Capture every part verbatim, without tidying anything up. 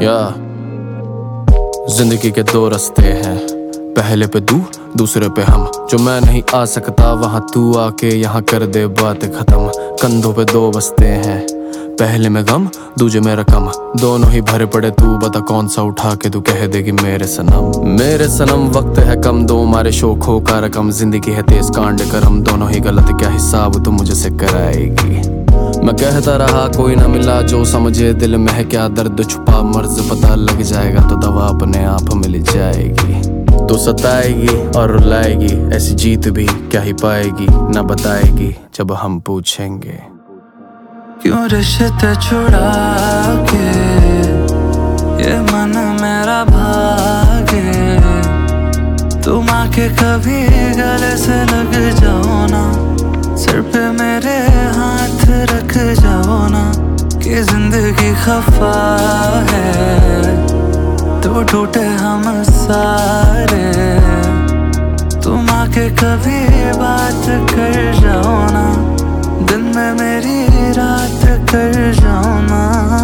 या जिंदगी के दो रास्ते हैं, पहले पे तू दूसरे पे हम। जो मैं नहीं आ सकता वहाँ तू आके यहाँ कर दे बात खत्म। कंधों पे दो बस्ते हैं, पहले में गम दूजे में रकम। दोनों ही भरे पड़े, तू बता कौन सा उठा के तू कह देगी मेरे सनम। मेरे सनम वक्त है कम, दो हमारे शौकों का रकम। जिंदगी है तेज कांड करम, दोनों ही गलत, क्या हिसाब तू मुझे से कराएगी। मैं कहता रहा कोई ना मिला जो समझे दिल में है क्या दर्द छुपा। मर्ज पता लग जाएगा तो दवा अपने आप मिल जाएगी। तो सताएगी और रुलाएगी, ऐसी जीत भी क्या ही पाएगी। ना बताएगी जब हम पूछेंगे क्यों रिश्ते छुड़ा के ये मन मेरा भागे। तुम आके कभी गले से लग जाओ ना, सिर पे मेरे हाथ रख जाओ ना। कि जिंदगी खफा है तो टूटे हम सारे। तुम आके कभी बात कर जाओ ना, दिन में मेरी रात कर जाओ ना।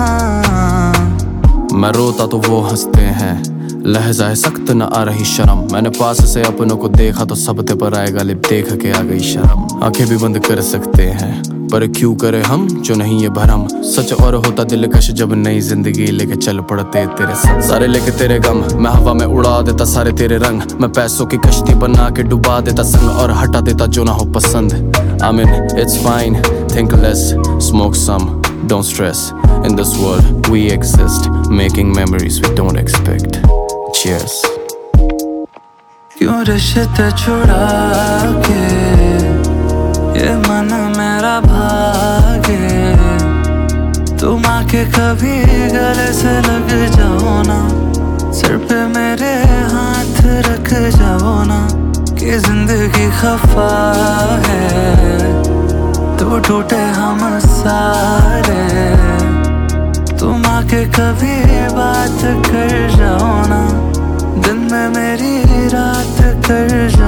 मैं रोता तो वो हंसते हैं, लहजा है सख्त न आ रही शर्म। मैंने पास से अपनों को देखा तो सबते पर आएगा लिप देख के आ गई शर्म। आंखें भी बंद कर सकते हैं पर क्यों करे हम जो नहीं ये भरम। सच और होता दिलकश जब नई जिंदगी लेके चल पड़ते तेरे संग। सारे लेके तेरे गम मैं हवा में उड़ा देता सारे तेरे रंग। मैं पैसों की कश्ती बना के डुबा देता संग और हटा देता जो ना हो पसंद। I mean it's fine, think less, smoke some, don't stress. In this world we exist, making memories we don't expect. Cheers. क्यों रिश्ते छुड़ा के ये मन मेरा भागे। तुम आके कभी गले से लग जाओ ना, सिर पे मेरे हाथ रख जाओ ना। कि जिंदगी खफा है तो टूटे हम सारे। तुम आके कभी बात कर जाओ ना, दिन में मेरी रात कर